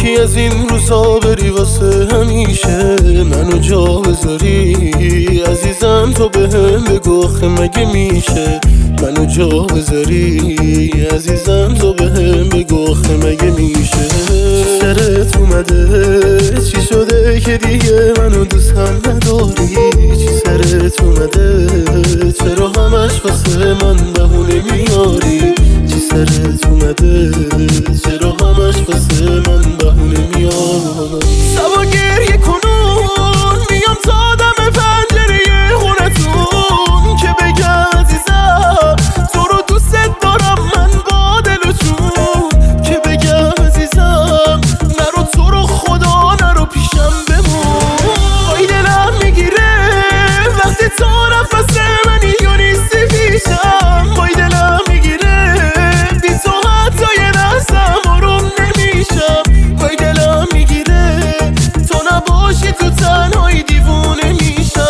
یکی از این روزا بری واسه همیشه منو جا بذاری عزیزم، تو بهم بگو آخه مگه میشه منو جا بذاری عزیزم، تو بهم بگو آخه مگه میشه. چی سرت اومده؟ چی شده که دیگه منو دوست هم نداری؟ چی سرت اومده؟ چرا همش واسه من بهونه میاری؟ چی سرت اومده؟ چرا همش واسه من بهونه میاری؟ شبا گریه کنون میام تا دم پنجره خونتون که بگم عزیزم تو رو دوست دارم من با دل و جون، که بگم عزیزم نرو تو رو خدا نرو پیشم بمون. وای دلم میگیره وقتی تو نفس منی یا نیستی پیشم، وای دلم میگیره بی تو حتی یه لحظم آروم نمیشم، وای دلم میگیره تو نباشی تو تنهایی دیوونه میشم.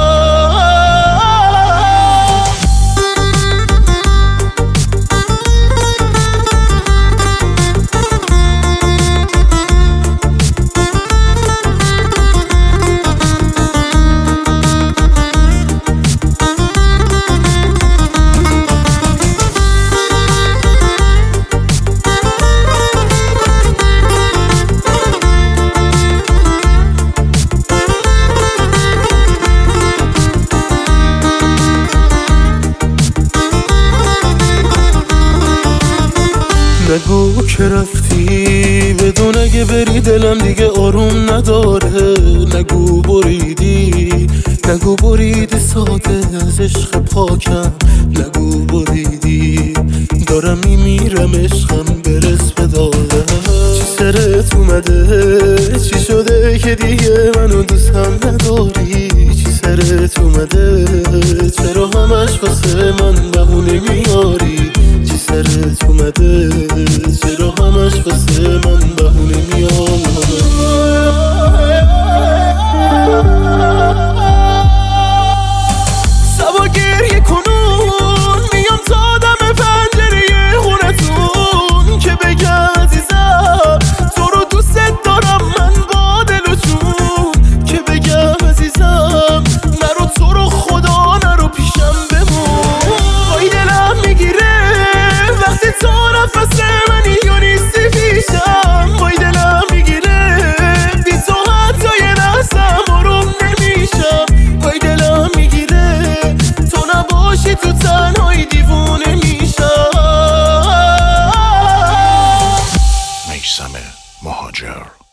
نگو که رفتی بدون اگه بری دلم دیگه آروم نداره، نگو بریدی، نگو بریدی ساده از عشق پاکم، نگو بریدی دارم میمیرم عشقم برس به داده. چی سرت اومده؟ چی شده که دیگه منو دوست هم نداری؟ چی سرت اومده؟ چرا همش واسه من بهونه میاری؟ چی سرت اومده؟ چرا همش واسه من بهونه میاری؟ شبا گریه کنون میام تا دم پنجره خونتون که بگم عزیزم تو رو دوست دارم من با دل و جون، که بگم عزیزم نرو تو رو خدا نرو پیشم بمون. وای دلم میگیره وقتی تو نفس منی یا نیستی پیشم، وای دلم میگیره بی تو حتی یه لحظم آروم نمیشم، وای دلم میگیره تو نباشی تو تنهایی دیوونه میشم. میثم مهاجر